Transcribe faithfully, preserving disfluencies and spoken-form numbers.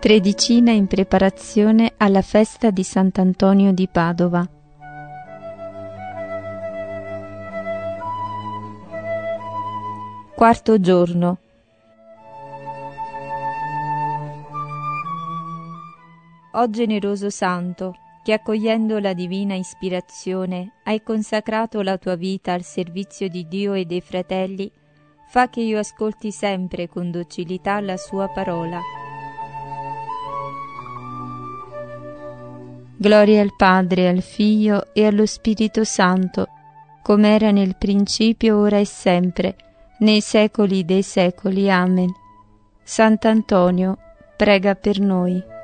Tredicina in preparazione alla festa di Sant'Antonio di Padova. Quarto giorno. O generoso Santo, che accogliendo la divina ispirazione hai consacrato la tua vita al servizio di Dio e dei fratelli, fa che io ascolti sempre con docilità la sua parola. Gloria al Padre, al Figlio e allo Spirito Santo, come era nel principio, ora e sempre, nei secoli dei secoli. Amen. Sant'Antonio, prega per noi.